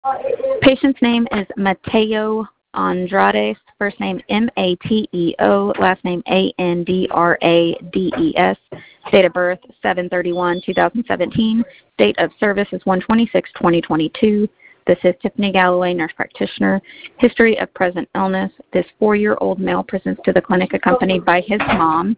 Patient's name is Mateo Andrades, first name Mateo, last name Andrades, date of birth 7/31/2017, date of service is 1/26/2022. This is Tiffany Galloway, nurse practitioner. History of present illness. This 4-year-old male presents to the clinic accompanied by his mom.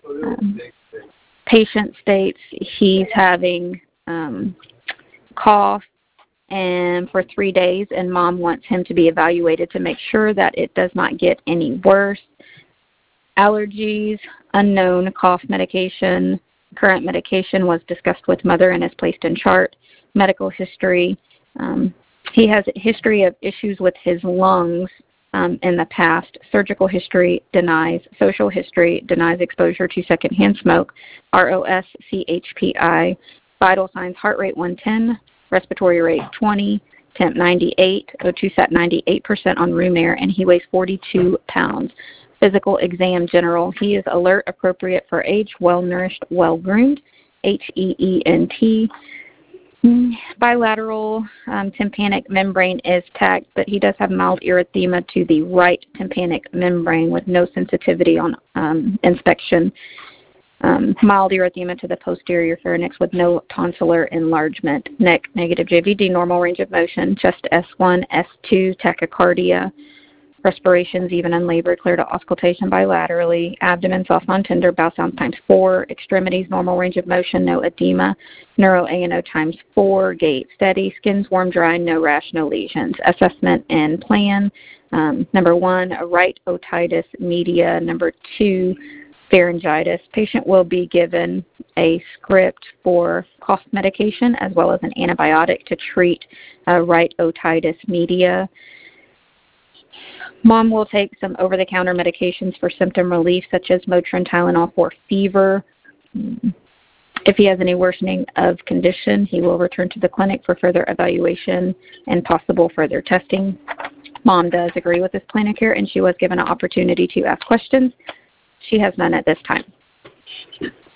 Patient states he's having cough and for 3 days, and mom wants him to be evaluated to make sure that it does not get any worse. Allergies, unknown, cough medication. Current medication was discussed with mother and is placed in chart. Medical history. He has a history of issues with his lungs in the past. Surgical history, denies. Social history, denies exposure to secondhand smoke. ROSCHPI. Vital signs, heart rate 110, respiratory rate 20, temp 98, O2 sat 98% on room air, and he weighs 42 pounds. Physical exam general. He is alert, appropriate for age, well-nourished, well-groomed, HEENT. Bilateral tympanic membrane is tagged, but he does have mild erythema to the right tympanic membrane with no sensitivity on inspection. Mild erythema to the posterior pharynx with no tonsillar enlargement. Neck, negative JVD, normal range of motion. Chest S1, S2, tachycardia. Respirations, even unlabored, clear to auscultation bilaterally. Abdomen, soft non-tender, bowel sounds ×4. Extremities, normal range of motion, no edema. Neuro ANO ×4. Gait, steady. Skin's warm, dry, no rash, no lesions. Assessment and plan. Number 1, a right otitis media. Number 2, pharyngitis. Patient will be given a script for cough medication as well as an antibiotic to treat right otitis media. Mom will take some over-the-counter medications for symptom relief, such as Motrin, Tylenol for fever. If he has any worsening of condition, he will return to the clinic for further evaluation and possible further testing. Mom does agree with this plan of care, and she was given an opportunity to ask questions. She has none at this time.